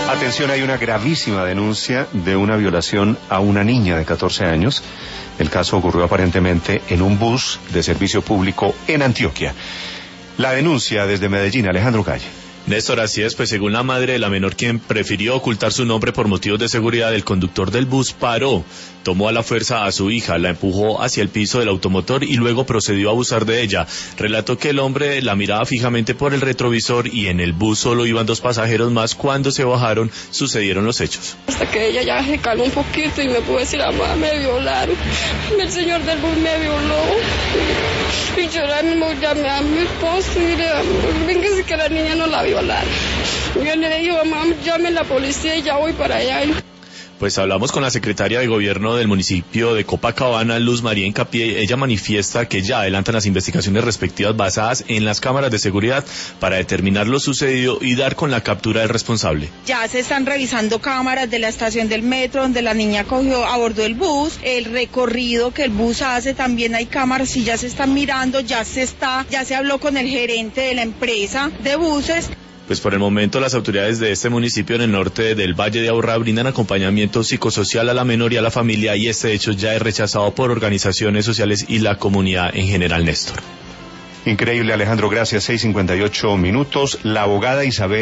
Atención, hay una gravísima denuncia de una violación a una niña de 14 años. El caso ocurrió aparentemente en un bus de servicio público en Antioquia. La denuncia desde Medellín, Alejandro Calle. Néstor, así es, pues según la madre de la menor, quien prefirió ocultar su nombre por motivos de seguridad, el conductor del bus paró, tomó a la fuerza a su hija, la empujó hacia el piso del automotor y luego procedió a abusar de ella. Relató que el hombre la miraba fijamente por el retrovisor y en el bus solo iban 2 pasajeros más. Cuando se bajaron, sucedieron los hechos. Hasta que ella ya se calmó un poquito y me pudo decir: mamá, me violaron, el señor del bus me violó. Y yo ahora mismo llamé a mi esposo y le dije: véngase que la niña no la violaron. Yo le dije: mamá, llame a la policía y ya voy para allá. Pues hablamos con la secretaria de gobierno del municipio de Copacabana, Luz María Hincapié. Ella manifiesta que ya adelantan las investigaciones respectivas basadas en las cámaras de seguridad para determinar lo sucedido y dar con la captura del responsable. Ya se están revisando cámaras de la estación del metro donde la niña abordó el bus, el recorrido que el bus hace, también hay cámaras y ya se están mirando, ya se habló con el gerente de la empresa de buses. Pues por el momento las autoridades de este municipio en el norte del Valle de Aburrá brindan acompañamiento psicosocial a la menor y a la familia, y este hecho ya es rechazado por organizaciones sociales y la comunidad en general, Néstor. Increíble, Alejandro, gracias. 6:58 minutos. La abogada Isabel